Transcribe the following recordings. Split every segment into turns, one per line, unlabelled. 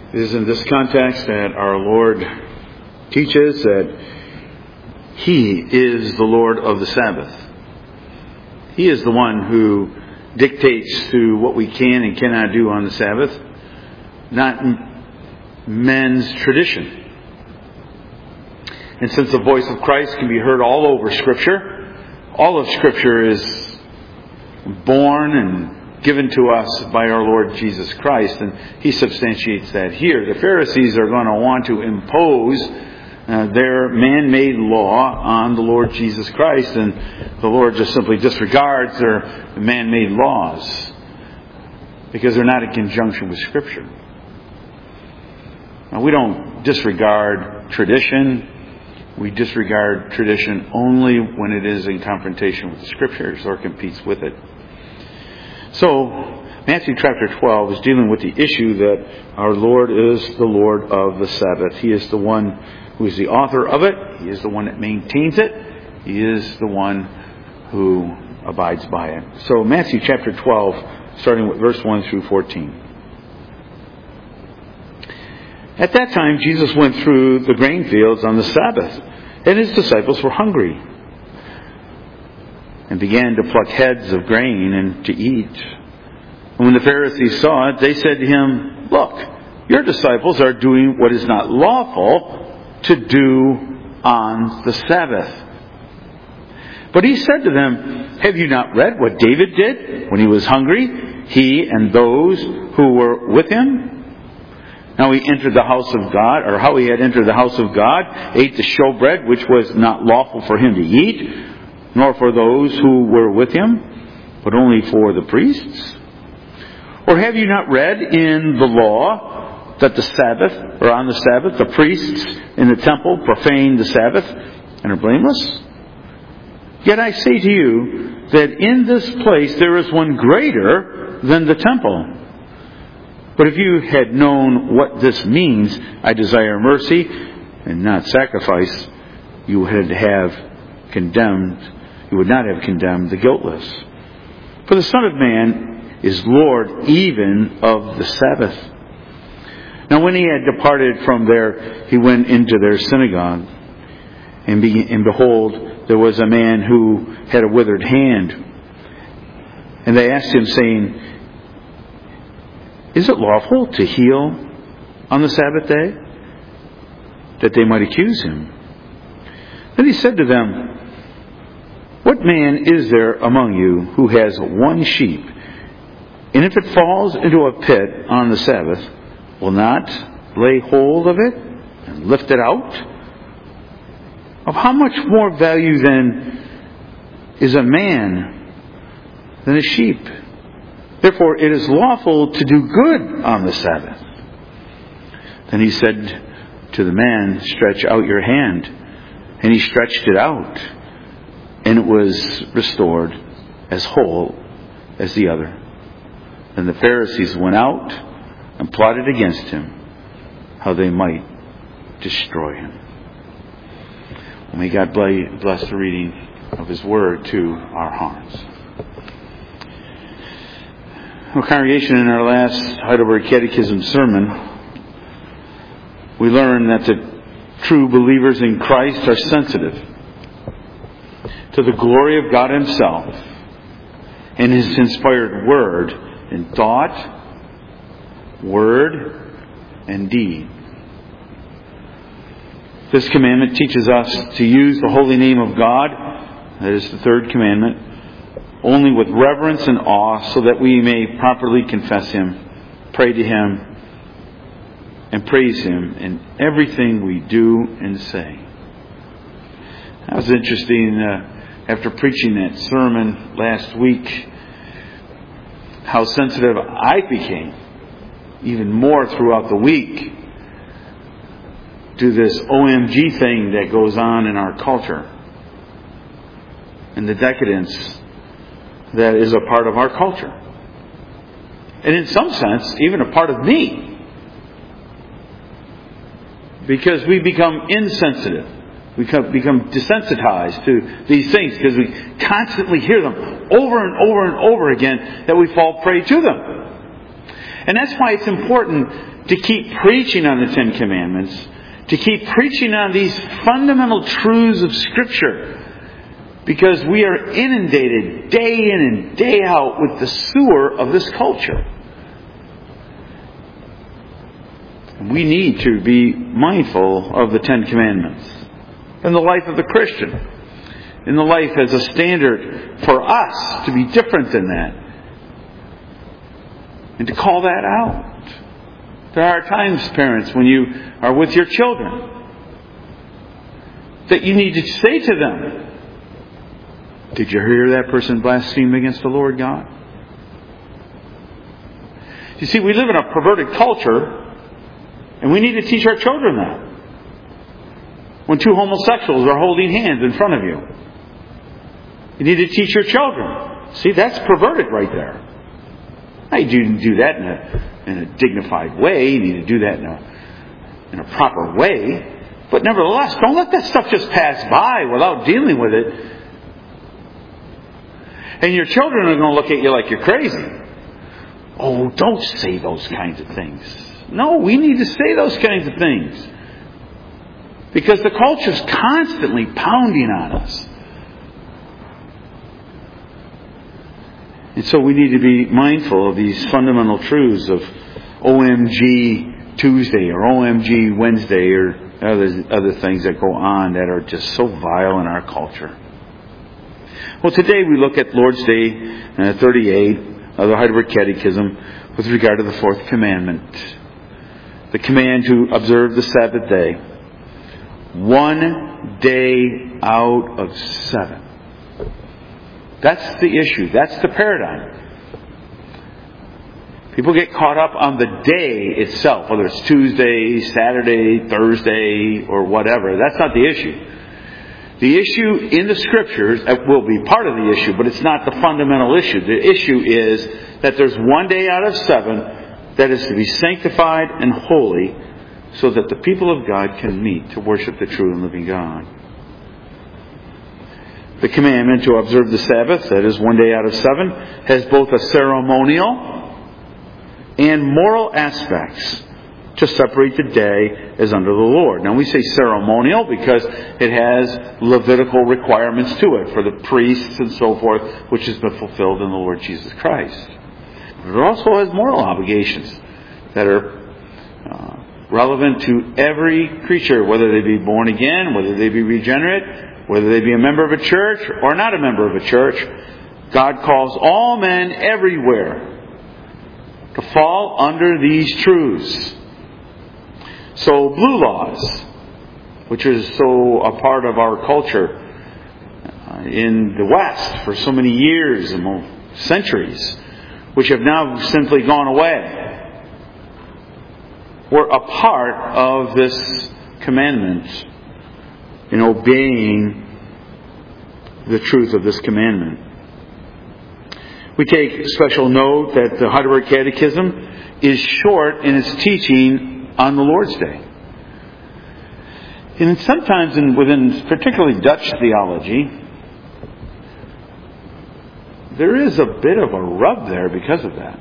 It is in this context that our Lord teaches that He is the Lord of the Sabbath. He is the one who dictates to what we can and cannot do on the Sabbath, not men's tradition. And since the voice of Christ can be heard all over Scripture, all of Scripture is born and given to us by our Lord Jesus Christ, and He substantiates that here. The Pharisees are going to want to impose their man-made law on the Lord Jesus Christ, and the Lord just simply disregards their man-made laws because they're not in conjunction with Scripture. Now, we don't disregard tradition. We disregard tradition only when it is in confrontation with the Scriptures or competes with it. So, Matthew chapter 12 is dealing with the issue that our Lord is the Lord of the Sabbath. He is the one who is the author of it. He is the one that maintains it. He is the one who abides by it. So, Matthew chapter 12, starting with verse 1 through 14. At that time, Jesus went through the grain fields on the Sabbath, and His disciples were hungry, and began to pluck heads of grain and to eat. And when the Pharisees saw it, they said to Him, "Look, your disciples are doing what is not lawful to do on the Sabbath." But He said to them, "Have you not read what David did when he was hungry, he and those who were with him? How he entered the house of God, or how he had entered the house of God, ate the showbread, which was not lawful for him to eat, nor for those who were with him, but only for the priests? Or have you not read in the law that the Sabbath, or on the Sabbath, the priests in the temple profane the Sabbath and are blameless? Yet I say to you that in this place there is one greater than the temple. But if you had known what this means, I desire mercy and not sacrifice, you would not have condemned the guiltless. For the Son of Man is Lord even of the Sabbath." Now when He had departed from there, He went into their synagogue. And behold, there was a man who had a withered hand. And they asked Him, saying, "Is it lawful to heal on the Sabbath day?" That they might accuse Him. Then He said to them, "What man is there among you who has one sheep, and if it falls into a pit on the Sabbath, will not lay hold of it and lift it out? Of how much more value then is a man than a sheep? Therefore it is lawful to do good on the Sabbath." Then He said to the man, "Stretch out your hand." And he stretched it out, and it was restored as whole as the other. Then the Pharisees went out and plotted against Him, how they might destroy Him. Well, may God bless the reading of His Word to our hearts. Well, congregation, in our last Heidelberg Catechism sermon, we learned that the true believers in Christ are sensitive to the glory of God Himself and His inspired Word in thought, word, and deed. This commandment teaches us to use the holy name of God, that is the third commandment, only with reverence and awe, so that we may properly confess Him, pray to Him, and praise Him in everything we do and say. That was interesting, after preaching that sermon last week, how sensitive I became, even more throughout the week, to this OMG thing that goes on in our culture, and the decadence that is a part of our culture. And in some sense, even a part of me. Because we become insensitive. We become desensitized to these things because we constantly hear them over and over and over again, that we fall prey to them. And that's why it's important to keep preaching on the Ten Commandments, to keep preaching on these fundamental truths of Scripture, because we are inundated day in and day out with the sewer of this culture. And we need to be mindful of the Ten Commandments in the life of the Christian, in the life as a standard for us to be different than that, and to call that out. There are times, parents, when you are with your children, that you need to say to them, "Did you hear that person blaspheme against the Lord God?" You see, we live in a perverted culture, and we need to teach our children that. When two homosexuals are holding hands in front of you, you need to teach your children. See, that's perverted right there. Now, you need to do that in a dignified way. You need to do that in a proper way. But nevertheless, don't let that stuff just pass by without dealing with it. And your children are going to look at you like you're crazy. "Oh, don't say those kinds of things." No, we need to say those kinds of things, because the culture's constantly pounding on us. And so we need to be mindful of these fundamental truths of OMG Tuesday or OMG Wednesday or other things that go on that are just so vile in our culture. Well, today we look at Lord's Day 38 of the Heidelberg Catechism with regard to the fourth commandment. The command to observe the Sabbath day. 1 day out of 7. That's the issue. That's the paradigm. People get caught up on the day itself, whether it's Tuesday, Saturday, Thursday, or whatever. That's not the issue. The issue in the Scriptures will be part of the issue, but it's not the fundamental issue. The issue is that there's 1 day out of 7 that is to be sanctified and holy, so that the people of God can meet to worship the true and living God. The commandment to observe the Sabbath, that is 1 day out of 7, has both a ceremonial and moral aspects to separate the day as under the Lord. Now we say ceremonial because it has Levitical requirements to it for the priests and so forth, which has been fulfilled in the Lord Jesus Christ. But it also has moral obligations that are relevant to every creature, whether they be born again, whether they be regenerate, whether they be a member of a church or not a member of a church. God calls all men everywhere to fall under these truths. So blue laws, which is so a part of our culture in the West for so many years and centuries, which have now simply gone away, were a part of this commandment in obeying the truth of this commandment. We take special note that the Heidelberg Catechism is short in its teaching on the Lord's Day. And sometimes within particularly Dutch theology, there is a bit of a rub there because of that.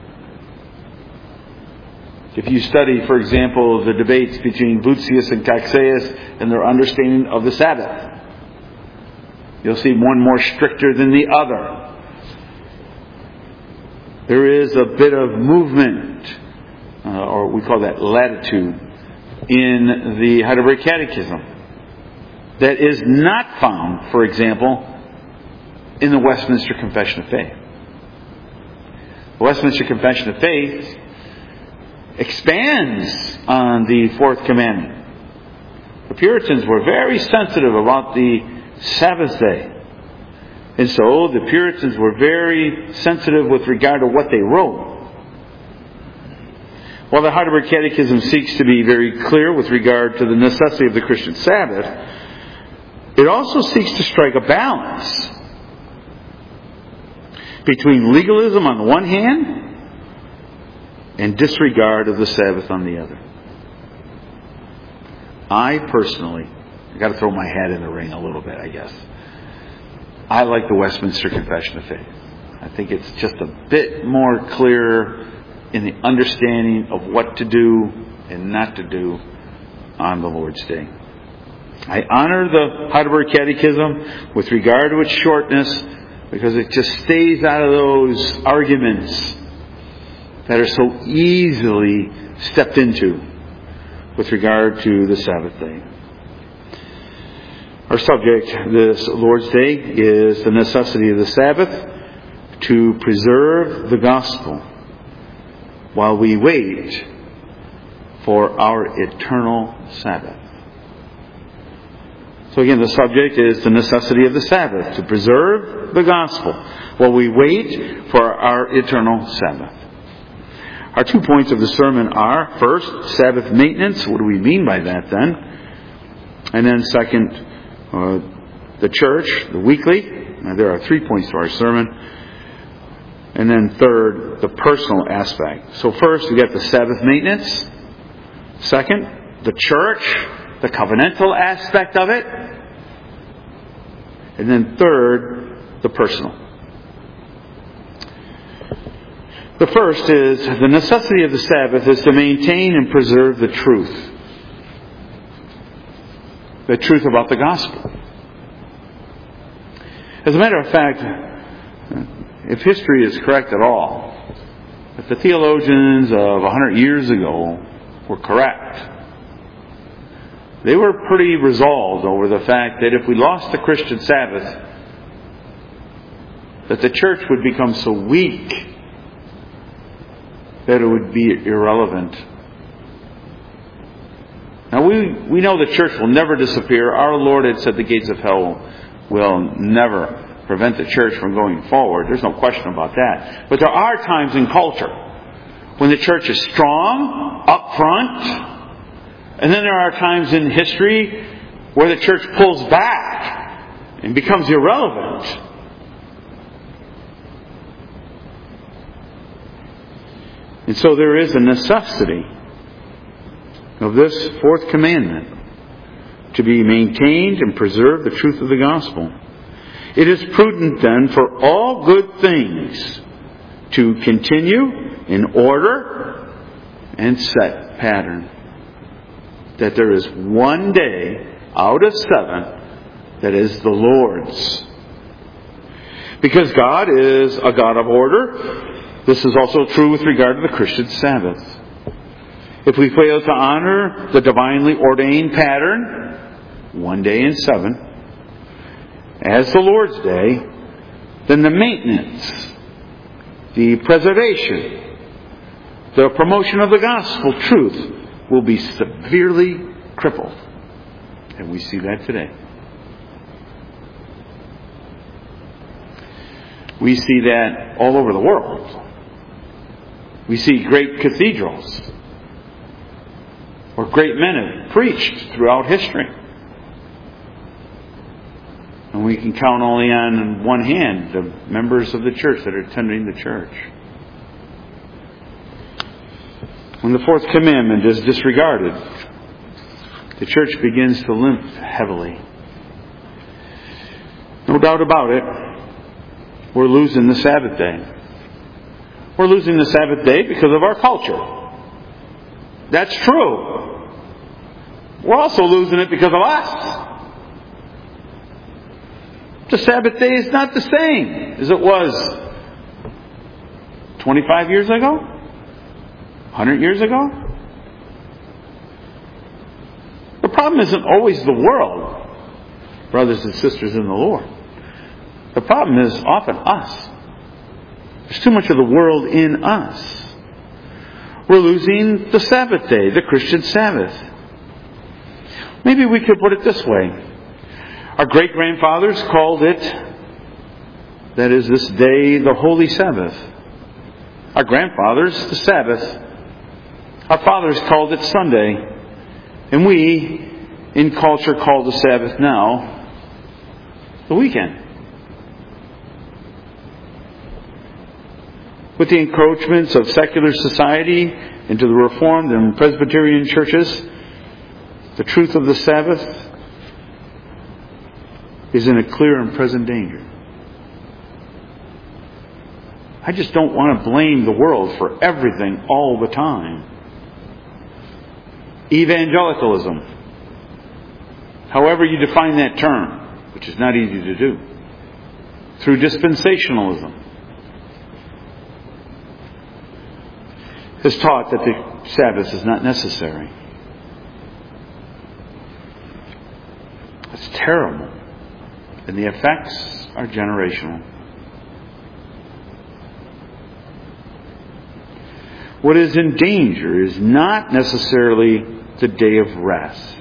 If you study, for example, the debates between Boethius and Caxias and their understanding of the Sabbath, you'll see one more stricter than the other. There is a bit of movement, or we call that latitude, in the Heidelberg Catechism that is not found, for example, in the Westminster Confession of Faith. The Westminster Confession of Faith expands on the fourth commandment. The Puritans were very sensitive about the Sabbath day. And so the Puritans were very sensitive with regard to what they wrote. While the Heidelberg Catechism seeks to be very clear with regard to the necessity of the Christian Sabbath, it also seeks to strike a balance between legalism on the one hand and disregard of the Sabbath on the other. I personally, I've got to throw my hat in the ring a little bit, I guess. I like the Westminster Confession of Faith. I think it's just a bit more clear in the understanding of what to do and not to do on the Lord's Day. I honor the Heidelberg Catechism with regard to its shortness because it just stays out of those arguments that are so easily stepped into with regard to the Sabbath day. Our subject this Lord's Day is the necessity of the Sabbath to preserve the gospel while we wait for our eternal Sabbath. So again, the subject is the necessity of the Sabbath to preserve the gospel while we wait for our eternal Sabbath. Our 2 points of the sermon are, first, Sabbath maintenance. What do we mean by that then? And then second, the church, the weekly. Now, there are 3 points to our sermon. And then third, the personal aspect. So first, we got the Sabbath maintenance. Second, the church, the covenantal aspect of it. And then third, the personal. The first is, the necessity of the Sabbath is to maintain and preserve the truth. The truth about the gospel. As a matter of fact, if history is correct at all, if the theologians of 100 years ago were correct, they were pretty resolved over the fact that if we lost the Christian Sabbath, that the church would become so weak that it would be irrelevant. Now we know the church will never disappear. Our Lord had said the gates of hell will never prevent the church from going forward. There's no question about that. But there are times in culture when the church is strong, up front, and then there are times in history where the church pulls back and becomes irrelevant. And so there is a necessity of this fourth commandment to be maintained and preserve the truth of the gospel. It is prudent then for all good things to continue in order and set pattern. That there is one day out of 7 that is the Lord's. Because God is a God of order, this is also true with regard to the Christian Sabbath. If we fail to honor the divinely ordained pattern, one day in 7, as the Lord's Day, then the maintenance, the preservation, the promotion of the gospel truth will be severely crippled. And we see that today. We see that all over the world. We see great cathedrals where great men have preached throughout history. And we can count only on one hand the members of the church that are attending the church. When the fourth commandment is disregarded, the church begins to limp heavily. No doubt about it, we're losing the Sabbath day. We're losing the Sabbath day because of our culture. That's true. We're also losing it because of us. The Sabbath day is not the same as it was 25 years ago, 100 years ago. The problem isn't always the world, brothers and sisters in the Lord. The problem is often us. There's too much of the world in us. We're losing the Sabbath day, the Christian Sabbath. Maybe we could put it this way. Our great-grandfathers called it, that is this day, the Holy Sabbath. Our grandfathers, the Sabbath. Our fathers called it Sunday. And we, in culture, call the Sabbath now the weekend. With the encroachments of secular society into the Reformed and Presbyterian churches, the truth of the Sabbath is in a clear and present danger. I just don't want to blame the world for everything all the time. evangelicalism, however you define that term, which is not easy to do, through dispensationalism, has taught that the Sabbath is not necessary. It's terrible, and the effects are generational. What is in danger is not necessarily the day of rest,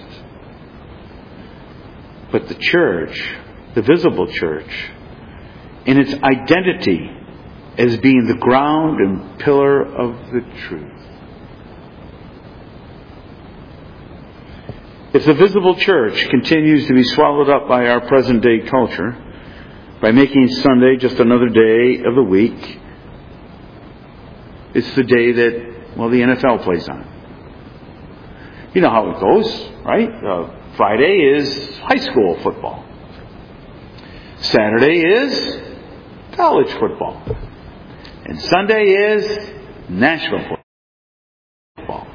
but the church, the visible church, in its identity as being the ground and pillar of the truth. If the visible church continues to be swallowed up by our present day culture, by making Sunday just another day of the week, it's the day that, the NFL plays on. You know how it goes, right? Friday is high school football. Saturday is college football. And Sunday is national football.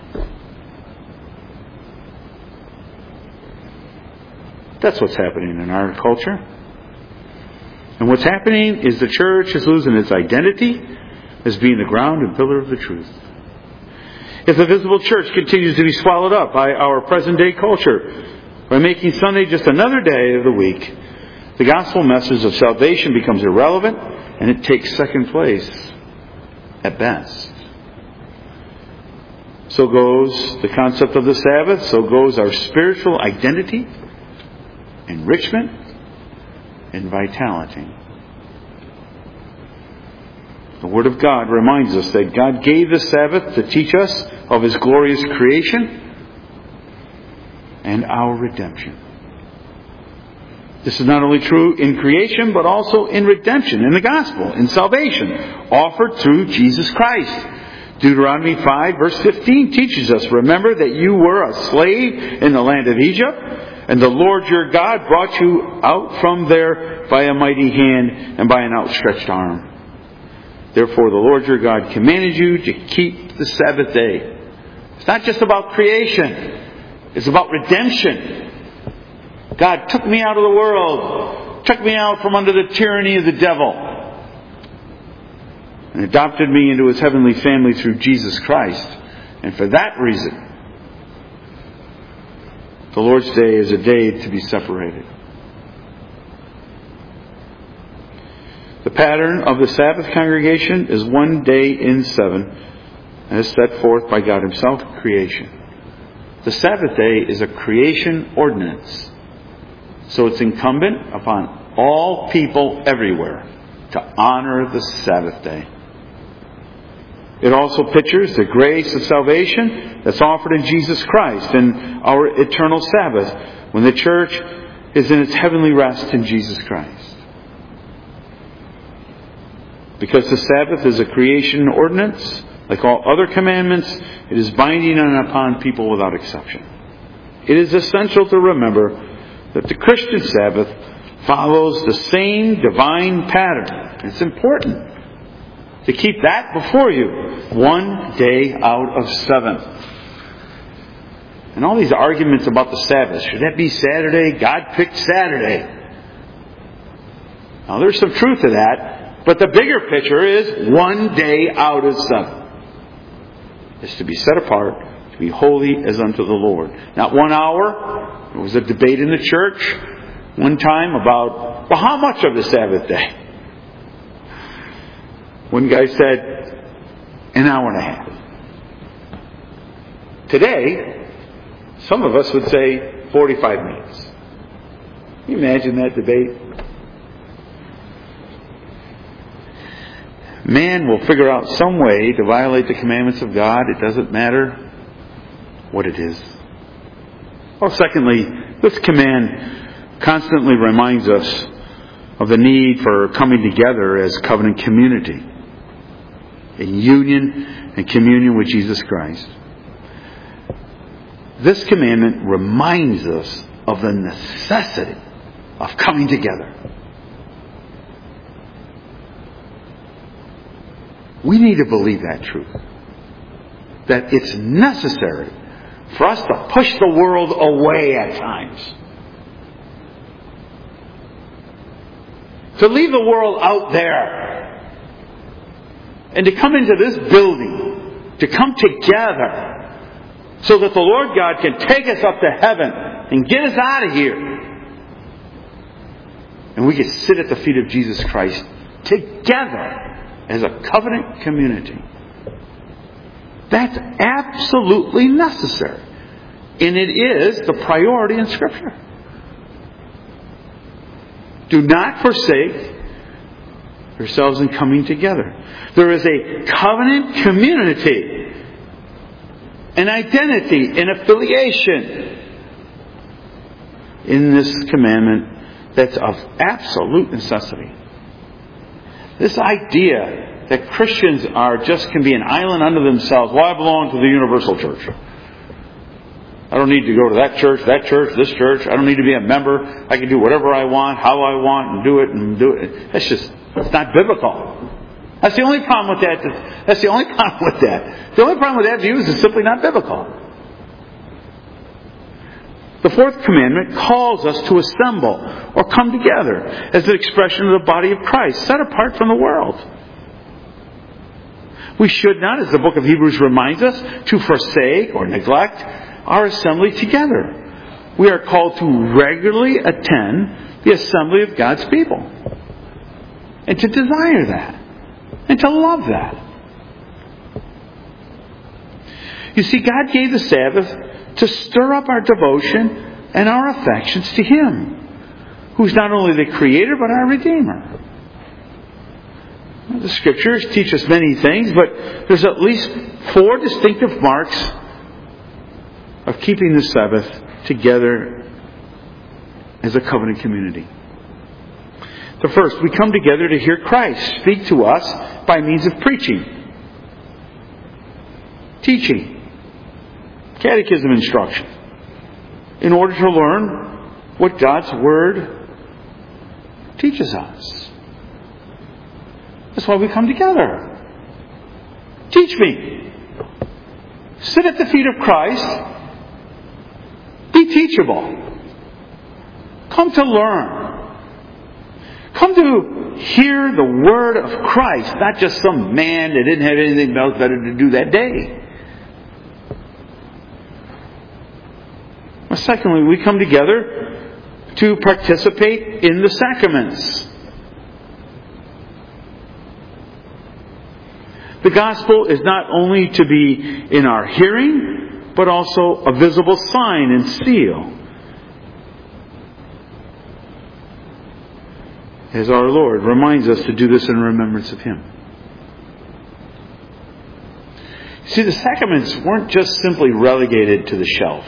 That's what's happening in our culture. And what's happening is the church is losing its identity as being the ground and pillar of the truth. If the visible church continues to be swallowed up by our present day culture, by making Sunday just another day of the week, the gospel message of salvation becomes irrelevant and it takes second place at best. So goes the concept of the Sabbath, so goes our spiritual identity, enrichment, and vitality. The Word of God reminds us that God gave the Sabbath to teach us of His glorious creation and our redemption. This is not only true in creation, but also in redemption, in the gospel, in salvation, offered through Jesus Christ. Deuteronomy 5 verse 15 teaches us, remember that you were a slave in the land of Egypt, and the Lord your God brought you out from there by a mighty hand and by an outstretched arm. Therefore the Lord your God commanded you to keep the Sabbath day. It's not just about creation. It's about redemption. God took me out of the world, took me out from under the tyranny of the devil, and adopted me into His heavenly family through Jesus Christ. And for that reason, the Lord's Day is a day to be separated. The pattern of the Sabbath congregation is one day in 7, as set forth by God Himself in creation. The Sabbath day is a creation ordinance, so it's incumbent upon all people everywhere to honor the Sabbath day. It also pictures the grace of salvation that's offered in Jesus Christ and our eternal Sabbath when the church is in its heavenly rest in Jesus Christ. Because the Sabbath is a creation ordinance, like all other commandments, it is binding upon people without exception. It is essential to remember that the Christian Sabbath follows the same divine pattern. It's important to keep that before you. One day out of 7. And all these arguments about the Sabbath, should that be Saturday? God picked Saturday. Now there's some truth to that. But the bigger picture is one day out of 7. It's to be set apart, to be holy as unto the Lord. Not 1 hour. There was a debate in the church one time about, how much of the Sabbath day? One guy said, an hour and a half. Today, some of us would say 45 minutes. Can you imagine that debate? Man will figure out some way to violate the commandments of God. It doesn't matter what it is. Well, secondly, this command constantly reminds us of the need for coming together as covenant community in union and communion with Jesus Christ. This commandment reminds us of the necessity of coming together. We need to believe that truth. That it's necessary for us to push the world away at times. To leave the world out there. And to come into this building. To come together. So that the Lord God can take us up to heaven and get us out of here. And we can sit at the feet of Jesus Christ together as a covenant community. That's absolutely necessary. And it is the priority in Scripture. Do not forsake yourselves in coming together. There is a covenant community, an identity, an affiliation in this commandment that's of absolute necessity. This idea that Christians can be an island unto themselves. Well, I belong to the universal church. I don't need to go to that church, this church. I don't need to be a member. I can do whatever I want, how I want, and do it. It's not biblical. That's the only problem with that. That's the only problem with that. The only problem with that view is it's simply not biblical. The fourth commandment calls us to assemble or come together as an expression of the body of Christ, set apart from the world. We should not, as the book of Hebrews reminds us, to forsake or neglect our assembly together. We are called to regularly attend the assembly of God's people. And to desire that. And to love that. You see, God gave the Sabbath to stir up our devotion and our affections to Him, who's not only the Creator but our Redeemer. The Scriptures teach us many things, but there's at least 4 distinctive marks of keeping the Sabbath together as a covenant community. The first, we come together to hear Christ speak to us by means of preaching, teaching, catechism instruction, in order to learn what God's Word teaches us. That's why we come together. Teach me. Sit at the feet of Christ. Be teachable. Come to learn. Come to hear the Word of Christ, not just some man that didn't have anything else better to do that day. Well, secondly, we come together to participate in the sacraments. The gospel is not only to be in our hearing, but also a visible sign and seal. As our Lord reminds us to do this in remembrance of Him. See, the sacraments weren't just simply relegated to the shelf.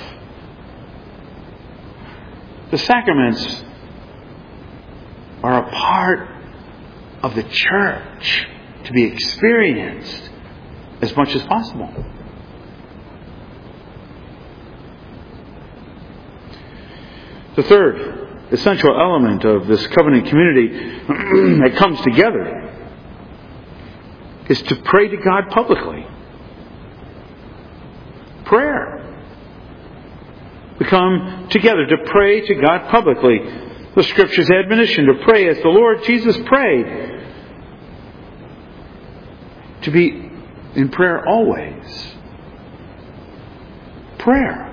The sacraments are a part of the church to be experienced as much as possible. The third essential element of this covenant community that comes together is to pray to God publicly. Prayer. We come together to pray to God publicly. The Scripture's admonition to pray as the Lord Jesus prayed. To be in prayer always. Prayer.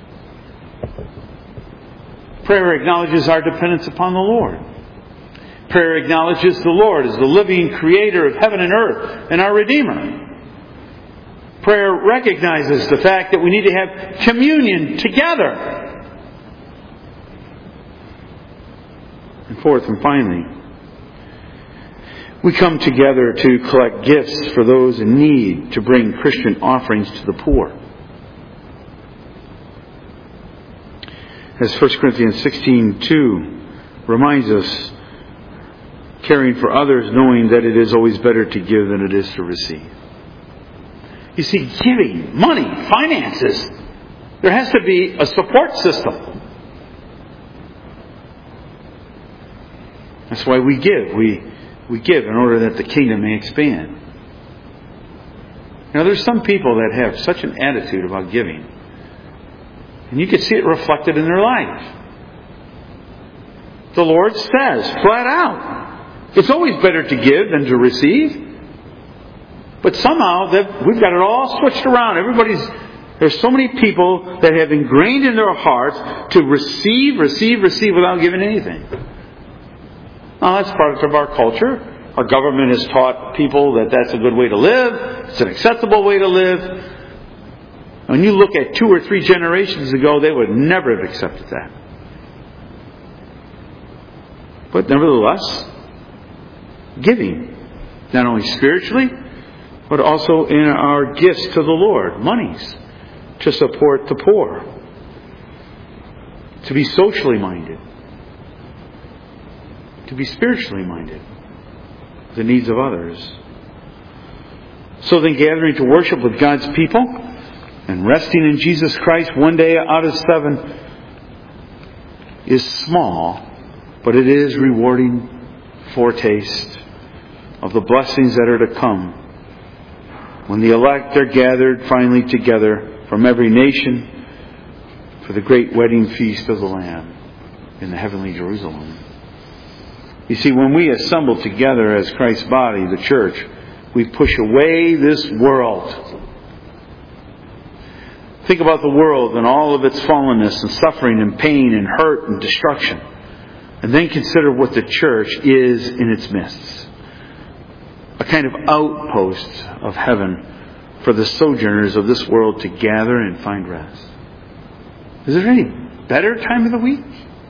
Prayer acknowledges our dependence upon the Lord. Prayer acknowledges the Lord as the living Creator of heaven and earth and our Redeemer. Prayer recognizes the fact that we need to have communion together. And fourth and finally, we come together to collect gifts for those in need, to bring Christian offerings to the poor. As 1 Corinthians 16:2 reminds us, caring for others, knowing that it is always better to give than it is to receive. You see, giving, money, finances, there has to be a support system. That's why we give. We give in order that the kingdom may expand. Now, there's some people that have such an attitude about giving And you can see it reflected in their life. The Lord says, flat out, it's always better to give than to receive. But somehow we've got it all switched around. There's so many people that have ingrained in their hearts to receive without giving anything. Now that's part of our culture. Our government has taught people that that's a good way to live. It's an acceptable way to live. When you look at 2 or 3 generations ago, they would never have accepted that. But nevertheless, giving, not only spiritually, but also in our gifts to the Lord, monies, to support the poor, to be socially minded, to be spiritually minded, the needs of others. So then gathering to worship with God's people and resting in Jesus Christ one day out of 7 is small, but it is rewarding foretaste of the blessings that are to come when the elect are gathered finally together from every nation for the great wedding feast of the Lamb in the heavenly Jerusalem. You see, when we assemble together as Christ's body, the church, we push away this world. Think about the world and all of its fallenness and suffering and pain and hurt and destruction. And then consider what the church is in its midst. A kind of outpost of heaven for the sojourners of this world to gather and find rest. Is there any better time of the week?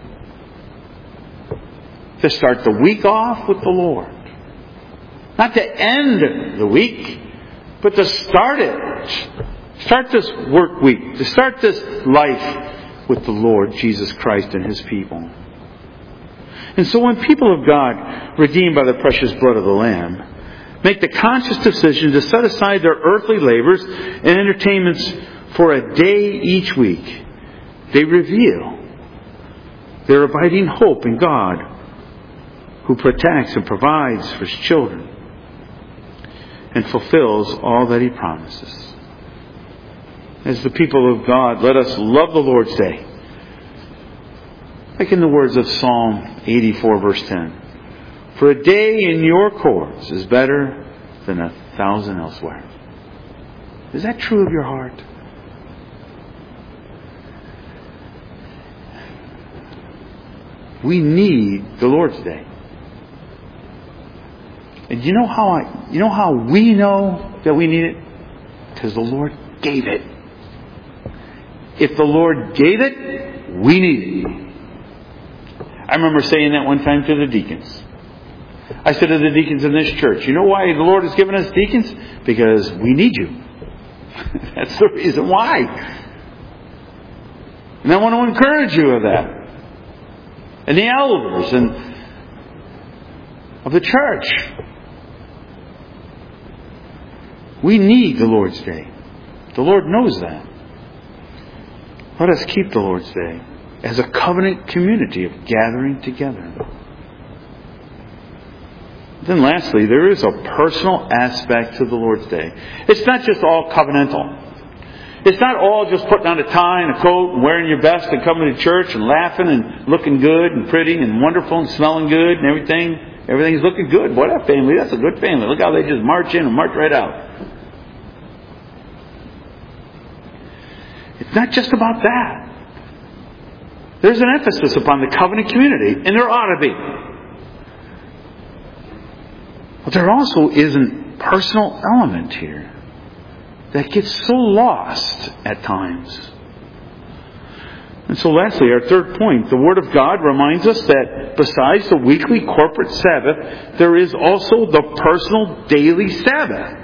To start the week off with the Lord. Not to end the week, but to start it. Start this work week. To start this life with the Lord Jesus Christ and His people. And so when people of God, redeemed by the precious blood of the Lamb, make the conscious decision to set aside their earthly labors and entertainments for a day each week, they reveal their abiding hope in God, who protects and provides for His children and fulfills all that He promises. As the people of God, let us love the Lord's day. Like in the words of Psalm 84 verse 10. For a day in your courts is better than 1,000 elsewhere. Is that true of your heart? We need the Lord's day. And you know how we know that we need it? Because the Lord gave it. If the Lord gave it, we need it. I remember saying that one time to the deacons. I said to the deacons in this church, you know why the Lord has given us deacons? Because we need you. That's the reason why. And I want to encourage you of that. And the elders and of the church. We need the Lord's day. The Lord knows that. Let us keep the Lord's day as a covenant community of gathering together. Then lastly, there is a personal aspect to the Lord's day. It's not just all covenantal. It's not all just putting on a tie and a coat and wearing your best and coming to church and laughing and looking good and pretty and wonderful and smelling good and everything. Everything's looking good. Boy, that family, that's a good family. Look how they just march in and march right out. It's not just about that. There's an emphasis upon the covenant community, and there ought to be. But there also is a personal element here that gets so lost at times. And so lastly, our third point, the Word of God reminds us that besides the weekly corporate Sabbath, there is also the personal daily Sabbath.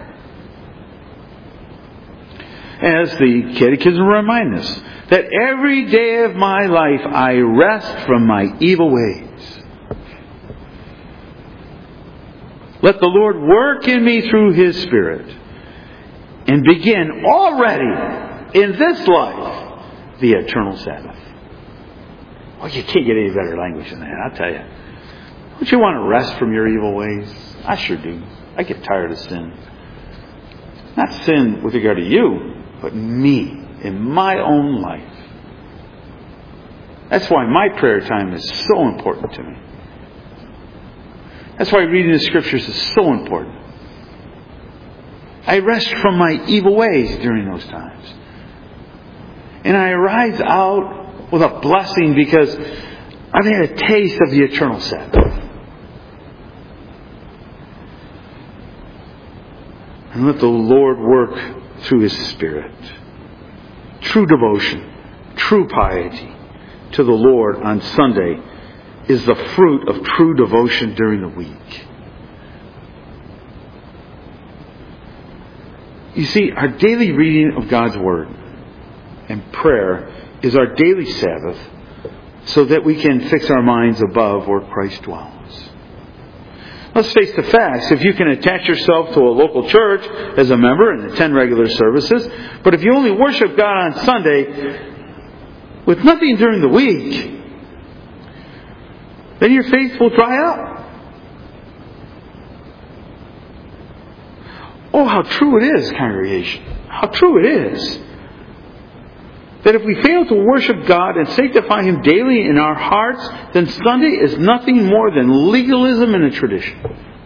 As the Catechism reminds us, that every day of my life I rest from my evil ways. Let the Lord work in me through His Spirit and begin already in this life the eternal Sabbath. Oh, you can't get any better language than that, I'll tell you. Don't you want to rest from your evil ways? I sure do. I get tired of sin. Not sin with regard to you, but me, in my own life. That's why my prayer time is so important to me. That's why reading the Scriptures is so important. I rest from my evil ways during those times. And I arise out with a blessing because I've had a taste of the eternal Sabbath. And let the Lord work through His Spirit. True devotion, true piety to the Lord on Sunday is the fruit of true devotion during the week. You see, our daily reading of God's Word and prayer is our daily Sabbath so that we can fix our minds above where Christ dwells. Let's face the facts. If you can attach yourself to a local church as a member and attend regular services, but if you only worship God on Sunday with nothing during the week, then your faith will dry up. Oh, how true it is, congregation. How true it is. That if we fail to worship God and sanctify Him daily in our hearts, then Sunday is nothing more than legalism and a tradition.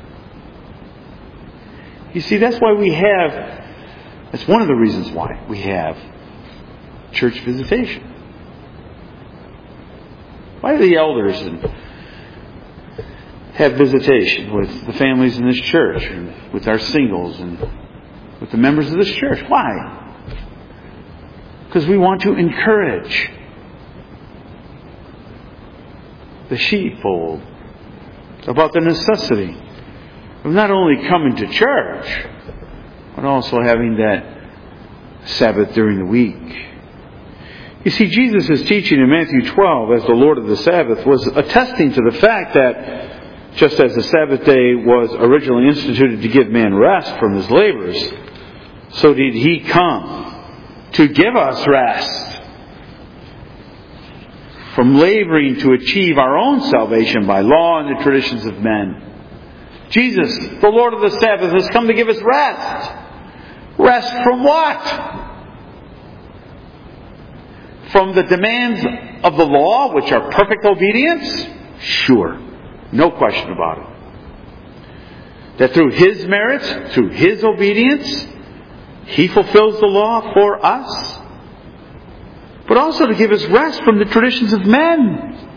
You see, that's one of the reasons why we have church visitation. Why do the elders have visitation with the families in this church, and with our singles, and with the members of this church? Why? Because we want to encourage the sheepfold about the necessity of not only coming to church, but also having that Sabbath during the week. You see, Jesus' teaching in Matthew 12 as the Lord of the Sabbath was attesting to the fact that just as the Sabbath day was originally instituted to give man rest from his labors, so did He come to give us rest from laboring to achieve our own salvation by law and the traditions of men. Jesus, the Lord of the Sabbath, has come to give us rest. Rest from what? From the demands of the law, which are perfect obedience? Sure. No question about it. That through His merits, through His obedience, He fulfills the law for us, but also to give us rest from the traditions of men.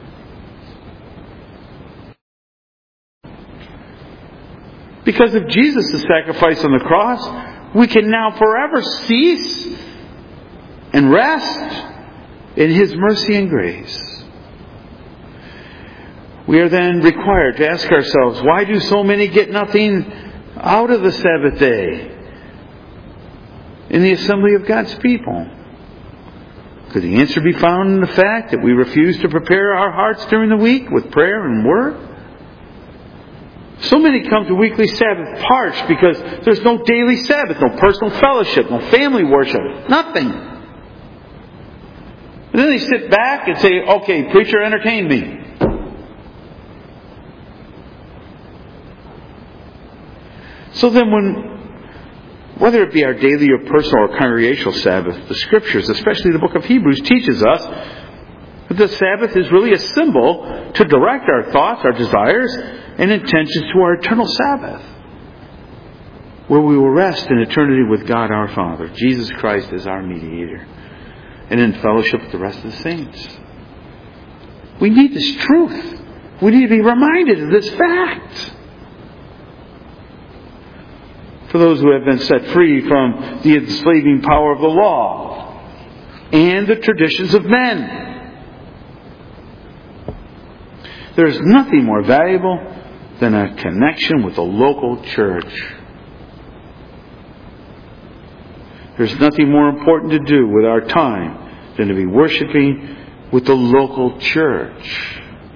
Because of Jesus' sacrifice on the cross, we can now forever cease and rest in His mercy and grace. We are then required to ask ourselves, why do so many get nothing out of the Sabbath day in the assembly of God's people? Could the answer be found in the fact that we refuse to prepare our hearts during the week with prayer and word? So many come to weekly Sabbath parched because there's no daily Sabbath, no personal fellowship, no family worship, nothing. And then they sit back and say, okay, preacher, entertain me. So then whether it be our daily or personal or congregational Sabbath, the Scriptures, especially the book of Hebrews, teaches us that the Sabbath is really a symbol to direct our thoughts, our desires, and intentions to our eternal Sabbath, where we will rest in eternity with God our Father. Jesus Christ is our mediator, and in fellowship with the rest of the saints. We need this truth. We need to be reminded of this fact. For those who have been set free from the enslaving power of the law and the traditions of men. There is nothing more valuable than a connection with the local church. There's nothing more important to do with our time than to be worshiping with the local church.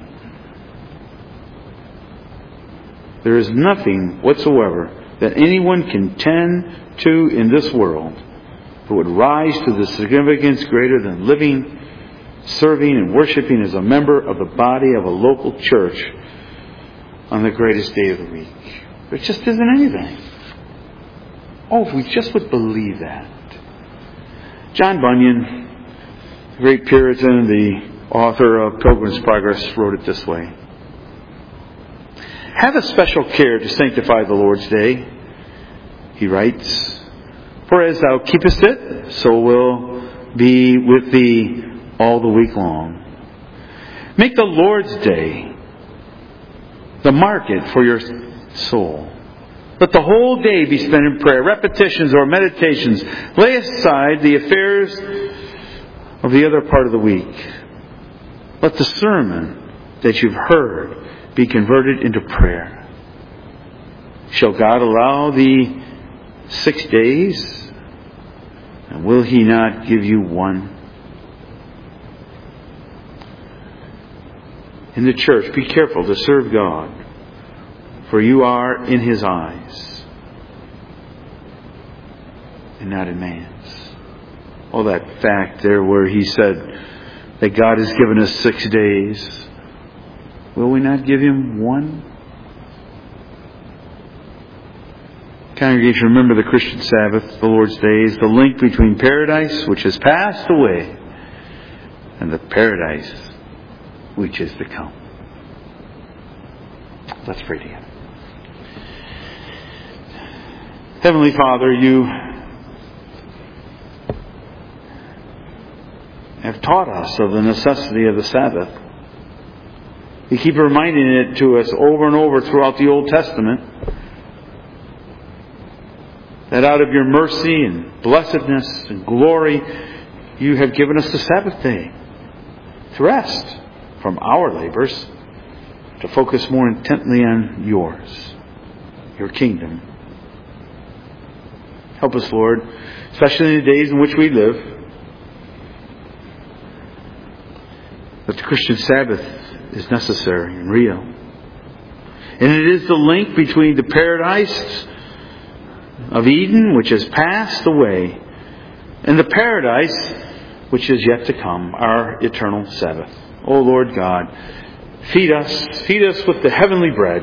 There is nothing whatsoever that anyone can tend to in this world that would rise to the significance greater than living, serving, and worshiping as a member of the body of a local church on the greatest day of the week. There just isn't anything. Oh, if we just would believe that. John Bunyan, the great Puritan, the author of Pilgrim's Progress, wrote it this way. Have a special care to sanctify the Lord's day, he writes. For as thou keepest it, so will be with thee all the week long. Make the Lord's day the market for your soul. Let the whole day be spent in prayer, repetitions or meditations. Lay aside the affairs of the other part of the week. Let the sermon that you've heard be converted into prayer. Shall God allow thee 6 days? And will He not give you one? In the church, be careful to serve God, for you are in His eyes and not in man's. Oh, that fact there where He said that God has given us 6 days. Will we not give Him one? Congregation, remember the Christian Sabbath, the Lord's Day, is the link between paradise, which has passed away, and the paradise which is to come. Let's pray together. Heavenly Father, you have taught us of the necessity of the Sabbath. You keep reminding it to us over and over throughout the Old Testament, that out of your mercy and blessedness and glory, you have given us the Sabbath day to rest from our labors, to focus more intently on yours, your kingdom. Help us, Lord, especially in the days in which we live, that the Christian Sabbath is necessary and real. And it is the link between the paradise of Eden, which has passed away, and the paradise which is yet to come, our eternal Sabbath. O Lord God, feed us with the heavenly bread,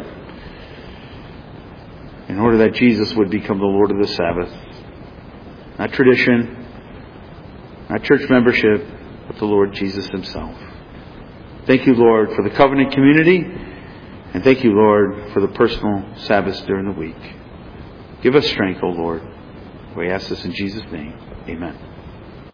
in order that Jesus would become the Lord of the Sabbath. Not tradition, not church membership, but the Lord Jesus Himself. Thank you, Lord, for the covenant community, and thank you, Lord, for the personal Sabbaths during the week. Give us strength, O Lord. We ask this in Jesus' name. Amen.